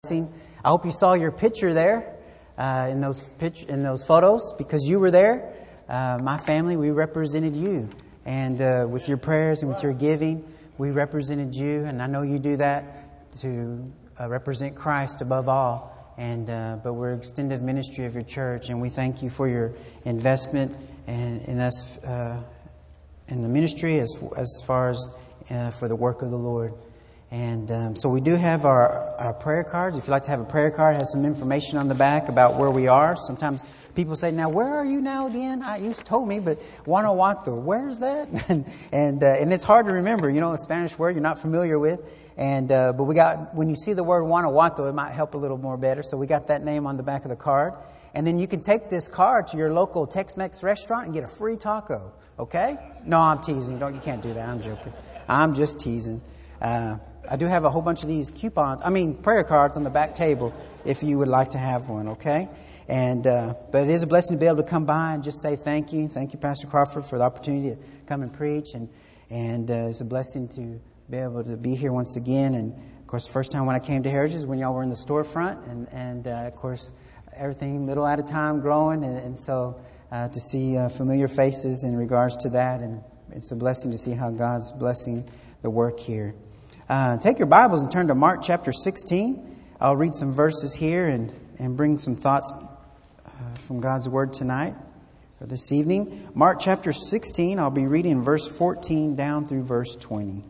blessing. I hope you saw your picture there in those photos, because you were there. My family, we represented you. And with your prayers and with your giving, we represented you. And I know you do that to represent Christ above all. But we're extended ministry of your church, and we thank you for your investment in us in the ministry as far as for the work of the Lord. And so we do have our prayer cards. If you'd like to have a prayer card, it has some information on the back about where we are. Sometimes people say, "Now, where are you now again?" You told me, but Guanajuato, where's that? and it's hard to remember, a Spanish word you're not familiar with. But when you see the word Guanajuato, it might help a little more better. So we got that name on the back of the card. And then you can take this card to your local Tex-Mex restaurant and get a free taco. Okay? No, I'm teasing. You can't do that. I'm joking. I'm just teasing. I do have a whole bunch of these prayer cards on the back table if you would like to have one, okay? But it is a blessing to be able to come by and just say thank you. Thank you, Pastor Crawford, for the opportunity to come and preach. And it's a blessing to be able to be here once again. And, of course, the first time when I came to Heritage is when y'all were in the storefront. And of course, everything little at a time growing. And so to see familiar faces in regards to that. And it's a blessing to see how God's blessing the work here. Take your Bibles and turn to Mark chapter 16. I'll read some verses here and bring some thoughts from God's Word tonight or this evening. Mark chapter 16, I'll be reading verse 14 down through verse 20.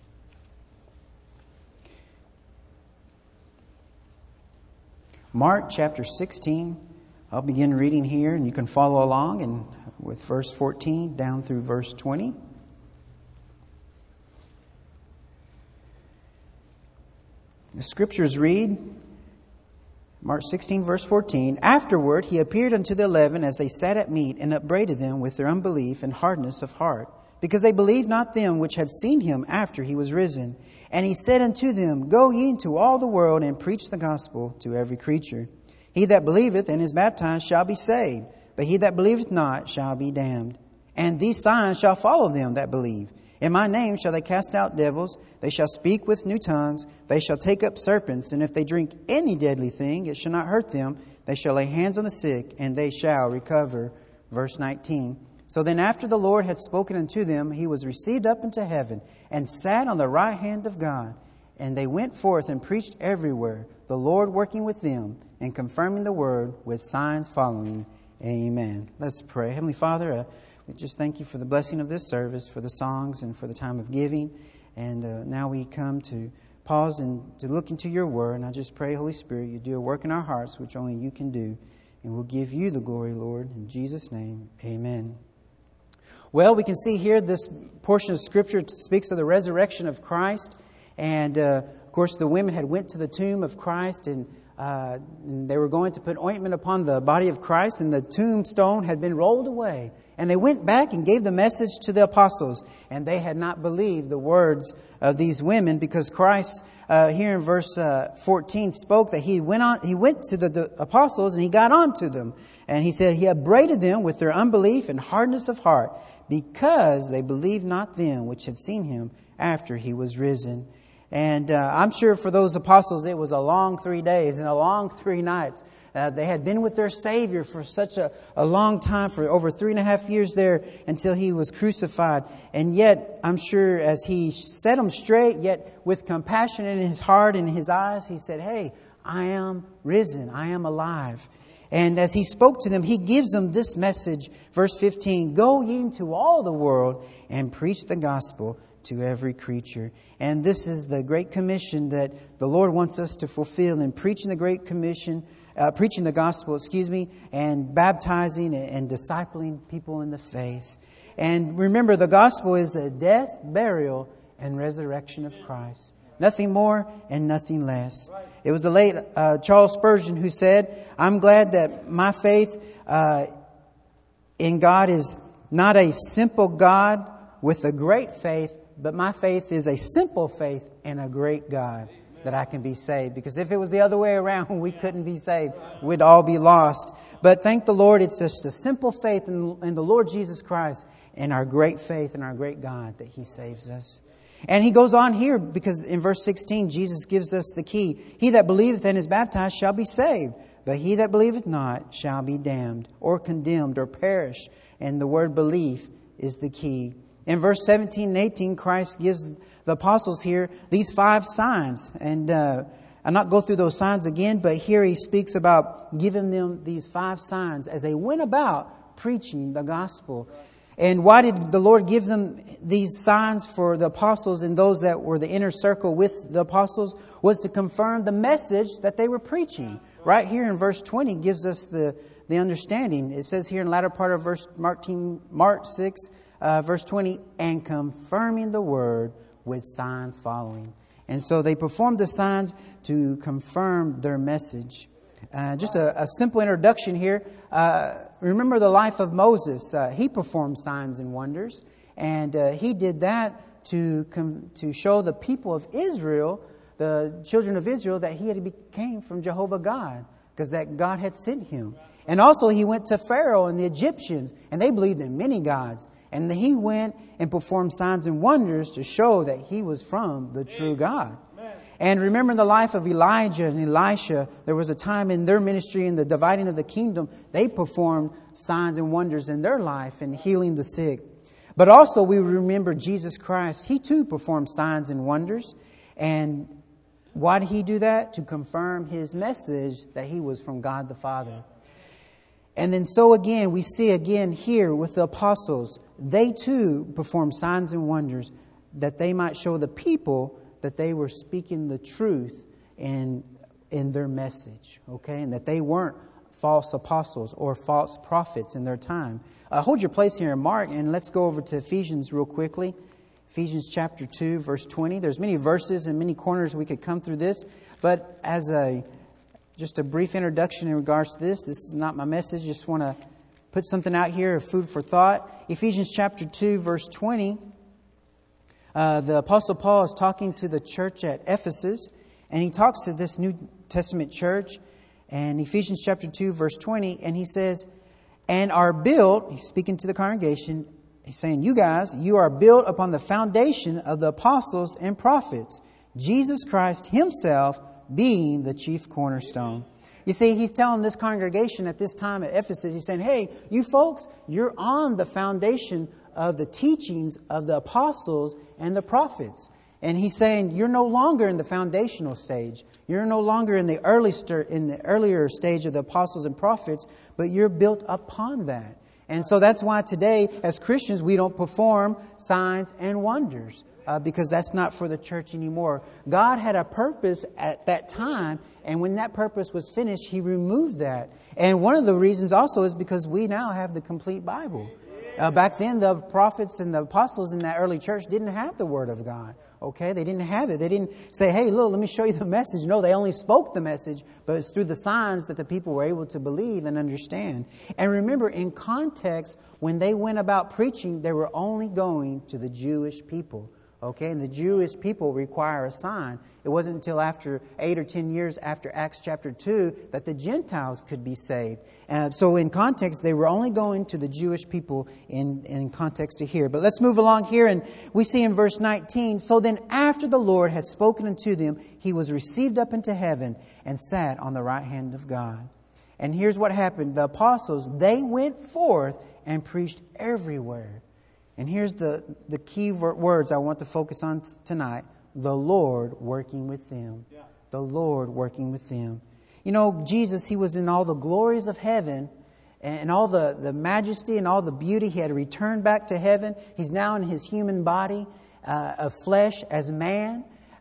Mark chapter 16, I'll begin reading here, and you can follow along and with verse 14 down through verse 20. The scriptures read, Mark 16, verse 14, "Afterward he appeared unto the 11 as they sat at meat, and upbraided them with their unbelief and hardness of heart, because they believed not them which had seen him after he was risen. And he said unto them, Go ye into all the world, and preach the gospel to every creature. He that believeth and is baptized shall be saved, but he that believeth not shall be damned. And these signs shall follow them that believe. In my name shall they cast out devils, they shall speak with new tongues, they shall take up serpents, and if they drink any deadly thing, it shall not hurt them. They shall lay hands on the sick, and they shall recover." Verse 19, "So then after the Lord had spoken unto them, he was received up into heaven, and sat on the right hand of God. And they went forth and preached everywhere, the Lord working with them, and confirming the word with signs following. Amen." Let's pray. Heavenly Father, we just thank you for the blessing of this service, for the songs, and for the time of giving. And now we come to pause and to look into your word. And I just pray, Holy Spirit, you do a work in our hearts, which only you can do. And we'll give you the glory, Lord. In Jesus' name, amen. Well, we can see here this portion of Scripture speaks of the resurrection of Christ. And, of course, the women had went to the tomb of Christ, and they were going to put ointment upon the body of Christ, and the tombstone had been rolled away. And they went back and gave the message to the apostles, and they had not believed the words of these women, because Christ, here in verse 14, spoke that he went to the apostles and he got on to them. And he said he upbraided them with their unbelief and hardness of heart, because they believed not them which had seen him after he was risen. And I'm sure for those apostles it was a long 3 days and a long 3 nights. They had been with their Savior for such a long time, for over 3.5 years there until he was crucified. And yet, I'm sure as he set them straight, yet with compassion in his heart and his eyes, he said, "Hey, I am risen. I am alive." And as he spoke to them, he gives them this message. Verse 15, "Go ye into all the world and preach the gospel to every creature." And this is the Great Commission that the Lord wants us to fulfill in preaching the Great Commission, preaching the gospel, and baptizing and discipling people in the faith. And remember, the gospel is the death, burial, and resurrection of Christ. Nothing more and nothing less. It was the late Charles Spurgeon who said, "I'm glad that my faith in God is not a simple God with a great faith, but my faith is a simple faith in a great God, that I can be saved." Because if it was the other way around, we couldn't be saved. We'd all be lost. But thank the Lord, it's just a simple faith in the Lord Jesus Christ and our great faith in our great God that He saves us. And he goes on here because in verse 16, Jesus gives us the key. He that believeth and is baptized shall be saved, but he that believeth not shall be damned or condemned or perish. And the word belief is the key. In verse 17 and 18, Christ gives the apostles here these 5 signs. And I'll not go through those signs again, but here he speaks about giving them these 5 signs as they went about preaching the gospel. And why did the Lord give them these signs for the apostles and those that were the inner circle with the apostles? Was to confirm the message that they were preaching. Right here in verse 20 gives us the understanding. It says here in the latter part of verse Mark 6, verse 20, and confirming the word with signs following. And so they performed the signs to confirm their message. Just a simple introduction here. Remember the life of Moses. He performed signs and wonders. And he did that to show the people of Israel, the children of Israel, that he had came from Jehovah God. Because that God had sent him. And also he went to Pharaoh and the Egyptians. And they believed in many gods. And he went and performed signs and wonders to show that he was from the true God. And remember the life of Elijah and Elisha. There was a time in their ministry, in the dividing of the kingdom, they performed signs and wonders in their life and healing the sick. But also we remember Jesus Christ. He too performed signs and wonders. And why did he do that? To confirm his message that he was from God the Father. And then so again, we see again here with the apostles, they too performed signs and wonders that they might show the people that they were speaking the truth in their message, okay? And that they weren't false apostles or false prophets in their time. Hold your place here in Mark, and let's go over to Ephesians real quickly. Ephesians chapter 2, verse 20. There's many verses and many corners we could come through this, but as just a brief introduction in regards to this is not my message. Just want to put something out here of food for thought. Ephesians chapter 2, verse 20. The Apostle Paul is talking to the church at Ephesus, and he talks to this New Testament church. And Ephesians chapter 2, verse 20, and he says, and are built, he's speaking to the congregation, he's saying, you guys, you are built upon the foundation of the apostles and prophets, Jesus Christ himself being the chief cornerstone. You see, he's telling this congregation at this time at Ephesus, he's saying, hey, you folks, you're on the foundation of the teachings of the apostles and the prophets. And he's saying you're no longer in the foundational stage. You're no longer in the earlier stage of the apostles and prophets, but you're built upon that. And so that's why today, as Christians, we don't perform signs and wonders. Because that's not for the church anymore. God had a purpose at that time, and when that purpose was finished, He removed that. And one of the reasons also is because we now have the complete Bible. Back then, the prophets and the apostles in that early church didn't have the Word of God. Okay, they didn't have it. They didn't say, hey, look, let me show you the message. No, they only spoke the message, but it's through the signs that the people were able to believe and understand. And remember, in context, when they went about preaching, they were only going to the Jewish people. Okay, and the Jewish people require a sign. It wasn't until after 8 or 10 years after Acts chapter 2 that the Gentiles could be saved. So in context, they were only going to the Jewish people in context to here. But let's move along here, and we see in verse 19, so then after the Lord had spoken unto them, He was received up into heaven and sat on the right hand of God. And here's what happened. The apostles, they went forth and preached everywhere. And here's the key words I want to focus on tonight. The Lord working with them. Yeah. The Lord working with them. You know, Jesus, He was in all the glories of heaven and all the majesty and all the beauty. He had returned back to heaven. He's now in His human body of flesh as man.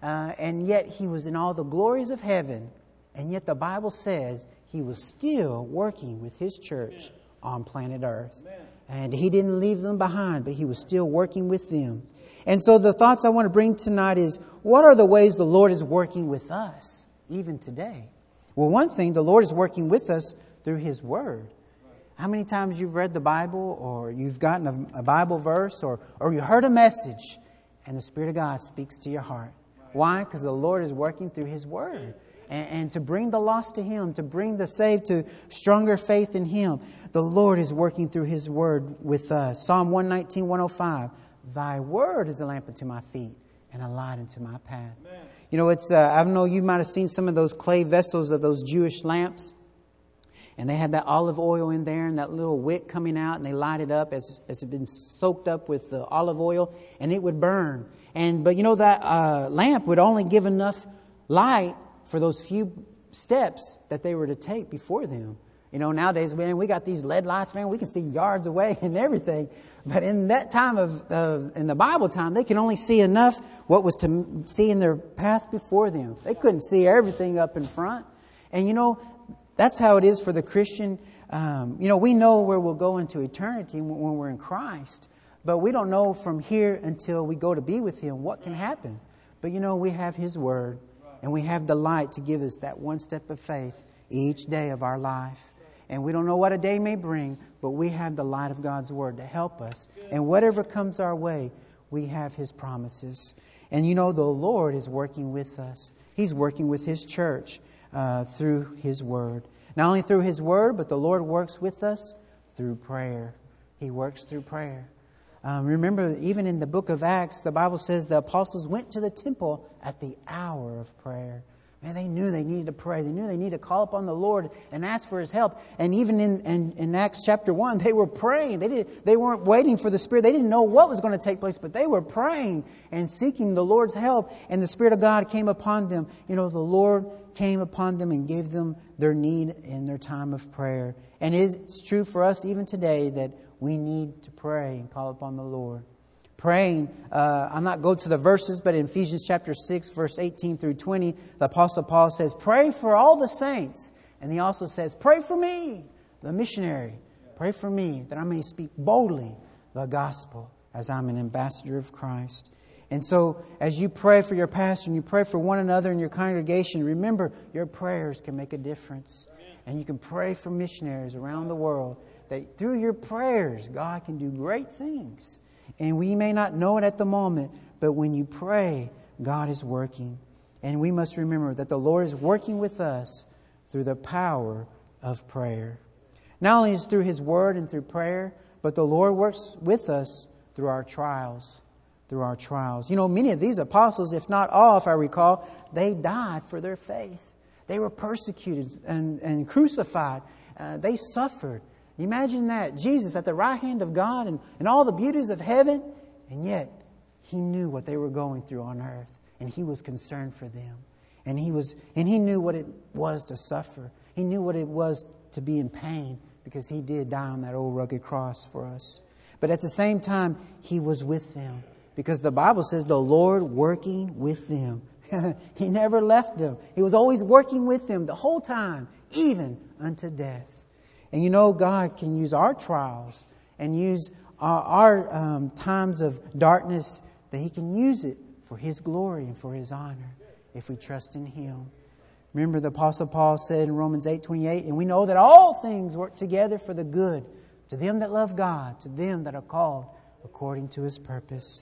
And yet He was in all the glories of heaven. And yet the Bible says He was still working with His church on planet Earth. Amen. And He didn't leave them behind, but He was still working with them. And so the thoughts I want to bring tonight is, what are the ways the Lord is working with us, even today? Well, one thing, the Lord is working with us through His Word. How many times you've read the Bible, or you've gotten a Bible verse, or you heard a message, and the Spirit of God speaks to your heart? Why? Because the Lord is working through His Word. And to bring the lost to Him, to bring the saved to stronger faith in Him. The Lord is working through His Word with us. Psalm 119, 105. Thy Word is a lamp unto my feet and a light into my path. Amen. You know, it's I know you might have seen some of those clay vessels of those Jewish lamps. And they had that olive oil in there and that little wick coming out, and they light it up as it had been soaked up with the olive oil, and it would burn. But you know, that lamp would only give enough light for those few steps that they were to take before them. You know, nowadays, man, we got these LED lights, man, we can see yards away and everything. But in that time in the Bible time, they could only see enough what was to see in their path before them. They couldn't see everything up in front. And you know, that's how it is for the Christian. You know, we know where we'll go into eternity when we're in Christ. But we don't know from here until we go to be with Him what can happen. But you know, we have His Word. And we have the light to give us that one step of faith each day of our life. And we don't know what a day may bring, but we have the light of God's Word to help us. And whatever comes our way, we have His promises. And you know, the Lord is working with us. He's working with His church through His Word. Not only through His Word, but the Lord works with us through prayer. He works through prayer. Remember, even in the book of Acts, the Bible says the apostles went to the temple at the hour of prayer. Man, they knew they needed to pray. They knew they needed to call upon the Lord and ask for His help. And even in Acts chapter 1, they were praying. They weren't waiting for the Spirit. They didn't know what was going to take place, but they were praying and seeking the Lord's help. And the Spirit of God came upon them. You know, the Lord came upon them and gave them their need in their time of prayer. And it's true for us even today that we need to pray and call upon the Lord. Praying, I'm not going to the verses, but in Ephesians chapter 6, verse 18 through 20, the Apostle Paul says, pray for all the saints. And he also says, pray for me, the missionary. Pray for me that I may speak boldly the gospel as I'm an ambassador of Christ. And so as you pray for your pastor and you pray for one another in your congregation, remember your prayers can make a difference. And you can pray for missionaries around the world that through your prayers, God can do great things. And we may not know it at the moment, but when you pray, God is working. And we must remember that the Lord is working with us through the power of prayer. Not only is it through His Word and through prayer, but the Lord works with us through our trials. Through our trials. You know, many of these apostles, if not all, if I recall, they died for their faith. They were persecuted and crucified. They suffered. Imagine that. Jesus at the right hand of God and all the beauties of heaven. And yet, He knew what they were going through on earth. And He was concerned for them. And He knew what it was to suffer. He knew what it was to be in pain. Because He did die on that old rugged cross for us. But at the same time, He was with them. Because the Bible says the Lord working with them. He never left them. He was always working with them the whole time, even unto death. And you know, God can use our trials and use our times of darkness, that He can use it for His glory and for His honor if we trust in Him. Remember the Apostle Paul said in Romans 8:28, and we know that all things work together for the good to them that love God, to them that are called according to His purpose.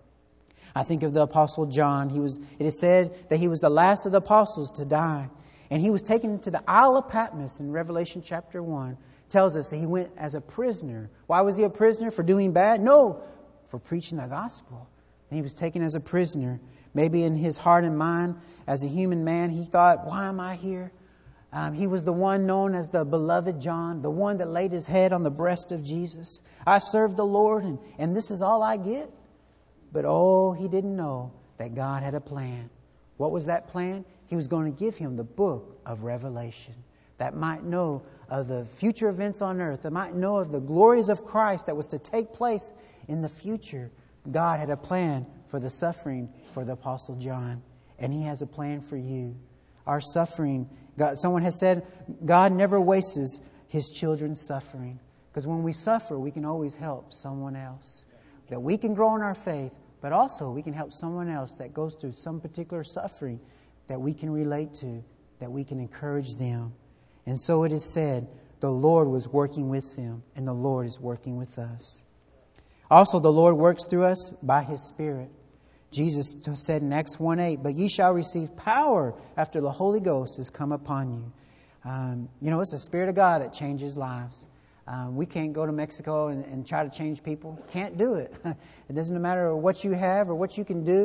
I think of the Apostle John. It is said that he was the last of the apostles to die. And he was taken to the Isle of Patmos in Revelation chapter 1. It tells us that he went as a prisoner. Why was he a prisoner? For doing bad? No, for preaching the gospel. And he was taken as a prisoner. Maybe in his heart and mind, as a human man, he thought, why am I here? He was the one known as the beloved John, the one that laid his head on the breast of Jesus. I served the Lord, and this is all I get. But he didn't know that God had a plan. What was that plan? He was going to give him the book of Revelation that might know of the future events on earth, that might know of the glories of Christ that was to take place in the future. God had a plan for the suffering for the Apostle John, and He has a plan for you. Our suffering, someone has said, God never wastes His children's suffering. Because when we suffer, we can always help someone else. That we can grow in our faith, but also we can help someone else that goes through some particular suffering that we can relate to, that we can encourage them. And so it is said, the Lord was working with them, and the Lord is working with us. Also, the Lord works through us by His Spirit. Jesus said in Acts 1:8, but ye shall receive power after the Holy Ghost has come upon you. It's the Spirit of God that changes lives. We can't go to Mexico and try to change people. Can't do it. It doesn't matter what you have or what you can do.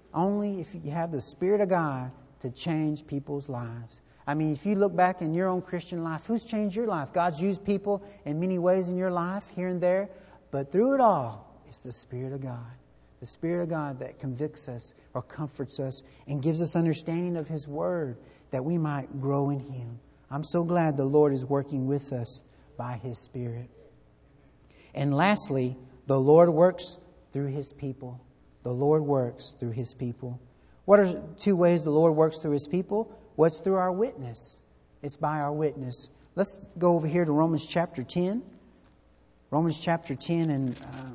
only if you have the Spirit of God to change people's lives. I mean, if you look back in your own Christian life, who's changed your life? God's used people in many ways in your life, here and there. But through it all, it's the Spirit of God. The Spirit of God that convicts us or comforts us and gives us understanding of His Word that we might grow in Him. I'm so glad the Lord is working with us by His Spirit. And lastly, the Lord works through His people. The Lord works through His people. What are two ways the Lord works through His people? What's through our witness? It's by our witness. Let's go over here to Romans chapter 10. Romans chapter 10 and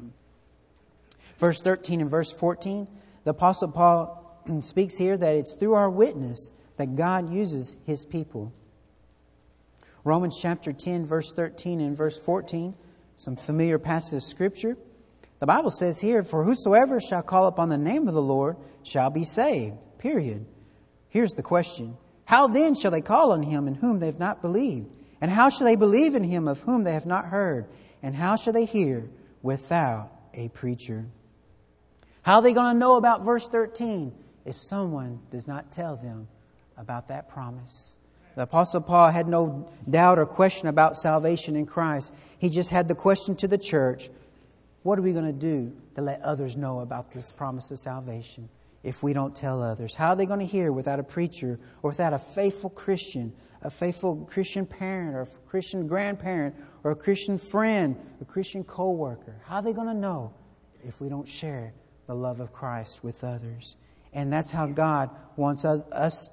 verse 13 and verse 14. The Apostle Paul speaks here that it's through our witness that God uses His people. Romans chapter 10, verse 13 and verse 14. Some familiar passage of Scripture. The Bible says here, "For whosoever shall call upon the name of the Lord shall be saved." Period. Here's the question. How then shall they call on Him in whom they have not believed? And how shall they believe in Him of whom they have not heard? And how shall they hear without a preacher? How are they going to know about verse 13 if someone does not tell them about that promise? The Apostle Paul had no doubt or question about salvation in Christ. He just had the question to the church, what are we going to do to let others know about this promise of salvation if we don't tell others? How are they going to hear without a preacher or without a faithful Christian parent or a Christian grandparent or a Christian friend, a Christian co-worker? How are they going to know if we don't share the love of Christ with others? And that's how God wants us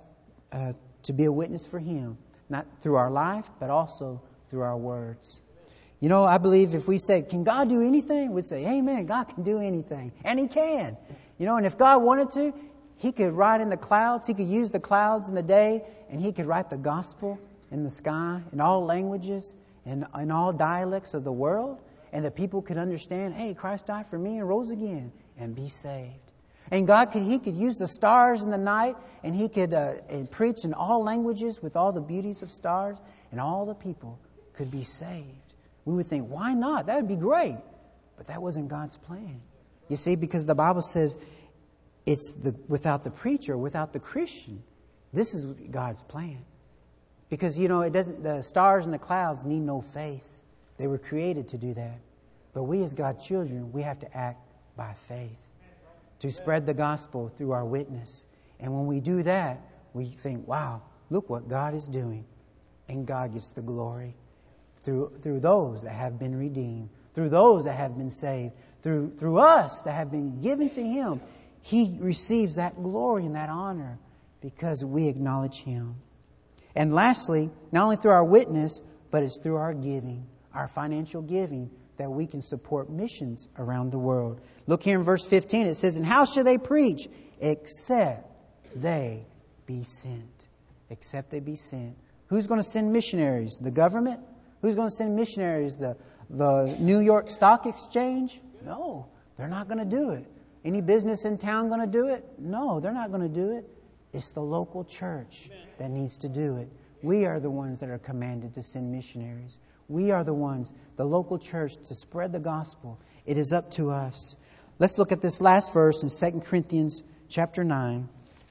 to be a witness for Him, not through our life, but also through our words. You know, I believe if we say, can God do anything? We'd say, amen, God can do anything. And He can. You know, and if God wanted to, He could ride in the clouds. He could use the clouds in the day, and He could write the gospel in the sky in all languages and in all dialects of the world. And the people could understand, hey, Christ died for me and rose again, and be saved. And He could use the stars in the night, and He could and preach in all languages with all the beauties of stars, and all the people could be saved. We would think, why not? That would be great. But that wasn't God's plan. You see, because the Bible says it's without the preacher, without the Christian. This is God's plan. Because, you know, the stars and the clouds need no faith. They were created to do that. But we as God's children, we have to act by faith. To spread the gospel through our witness. And when we do that, we think, wow, look what God is doing. And God gets the glory. Through those that have been redeemed, through those that have been saved, through us that have been given to Him, He receives that glory and that honor because we acknowledge Him. And lastly, not only through our witness, but it's through our giving, our financial giving, that we can support missions around the world. Look here in verse 15. It says, "And how shall they preach except they be sent?" Except they be sent. Who's going to send missionaries? The government? Who's going to send missionaries? The New York Stock Exchange? No, they're not going to do it. Any business in town going to do it? No, they're not going to do it. It's the local church that needs to do it. We are the ones that are commanded to send missionaries. We are the ones, the local church, to spread the gospel. It is up to us. Let's look at this last verse in 2 Corinthians chapter 9.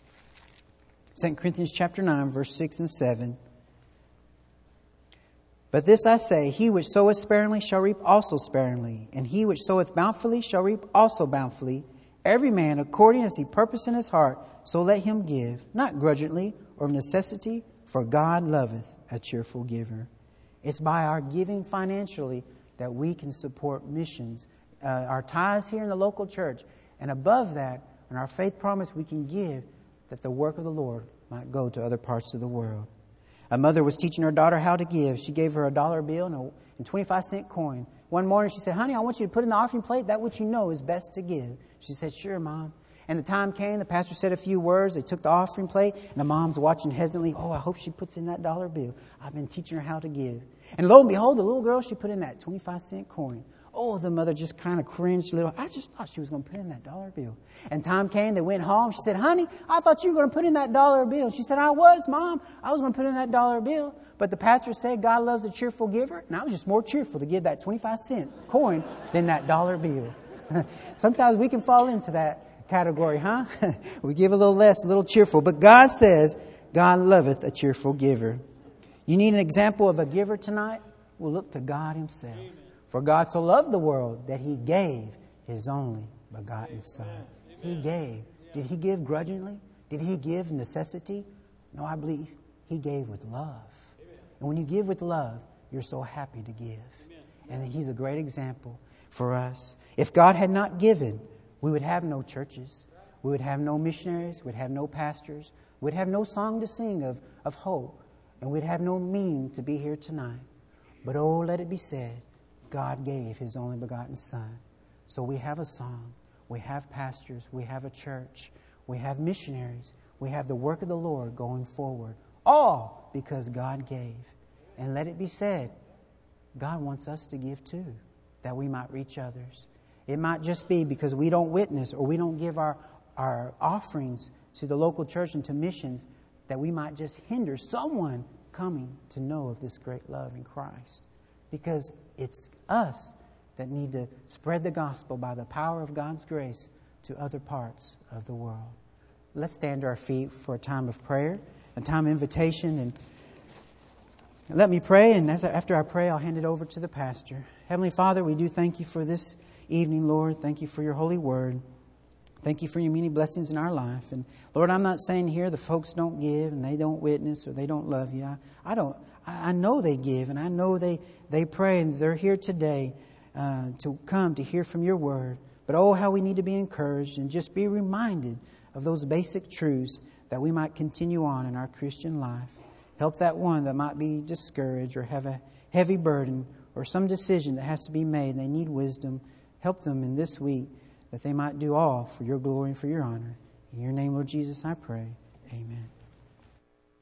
2 Corinthians chapter 9, verse 6 and 7. "But this I say, he which soweth sparingly shall reap also sparingly, and he which soweth bountifully shall reap also bountifully. Every man according as he purposed in his heart, so let him give, not grudgingly or of necessity, for God loveth a cheerful giver." It's by our giving financially that we can support missions, our tithes here in the local church. And above that, in our faith promise, we can give that the work of the Lord might go to other parts of the world. A mother was teaching her daughter how to give. She gave her a $1 bill and a 25-cent coin. One morning she said, "Honey, I want you to put in the offering plate that which you know is best to give." She said, "Sure, Mom." And the time came, the pastor said a few words. They took the offering plate, and the mom's watching hesitantly. Oh, I hope she puts in that $1 bill. I've been teaching her how to give. And lo and behold, the little girl, she put in that 25-cent coin. Oh, the mother just kind of cringed a little. I just thought she was going to put in that $1 bill. And time came, they went home. She said, "Honey, I thought you were going to put in that $1 bill." She said, "I was, Mom. I was going to put in that $1 bill. But the pastor said God loves a cheerful giver. And I was just more cheerful to give that 25-cent coin than that $1 bill." Sometimes we can fall into that category, huh? We give a little less, a little cheerful. But God says, God loveth a cheerful giver. You need an example of a giver tonight? Well, look to God Himself. Amen. For God so loved the world that He gave His only begotten Son. Amen. He gave. Did He give grudgingly? Did He give necessity? No, I believe He gave with love. Amen. And when you give with love, you're so happy to give. Amen. And He's a great example for us. If God had not given, we would have no churches. We would have no missionaries. We'd have no pastors. We'd have no song to sing of hope. And we'd have no meaning to be here tonight. But oh, let it be said, God gave His only begotten Son. So we have a song. We have pastors. We have a church. We have missionaries. We have the work of the Lord going forward. All because God gave. And let it be said, God wants us to give too, that we might reach others. It might just be because we don't witness or we don't give our offerings to the local church and to missions, that we might just hinder someone coming to know of this great love in Christ. Because it's us that need to spread the gospel by the power of God's grace to other parts of the world. Let's stand to our feet for a time of prayer, a time of invitation. And let me pray, and after I pray, I'll hand it over to the pastor. Heavenly Father, we do thank You for this evening, Lord. Thank You for Your holy word. Thank You for Your many blessings in our life. And Lord, I'm not saying here the folks don't give and they don't witness or they don't love You. I know they give, and I know they pray, and they're here today to come to hear from Your word. But oh, how we need to be encouraged and just be reminded of those basic truths that we might continue on in our Christian life. Help that one that might be discouraged or have a heavy burden or some decision that has to be made and they need wisdom. Help them in this week that they might do all for Your glory and for Your honor. In Your name, Lord Jesus, I pray. Amen.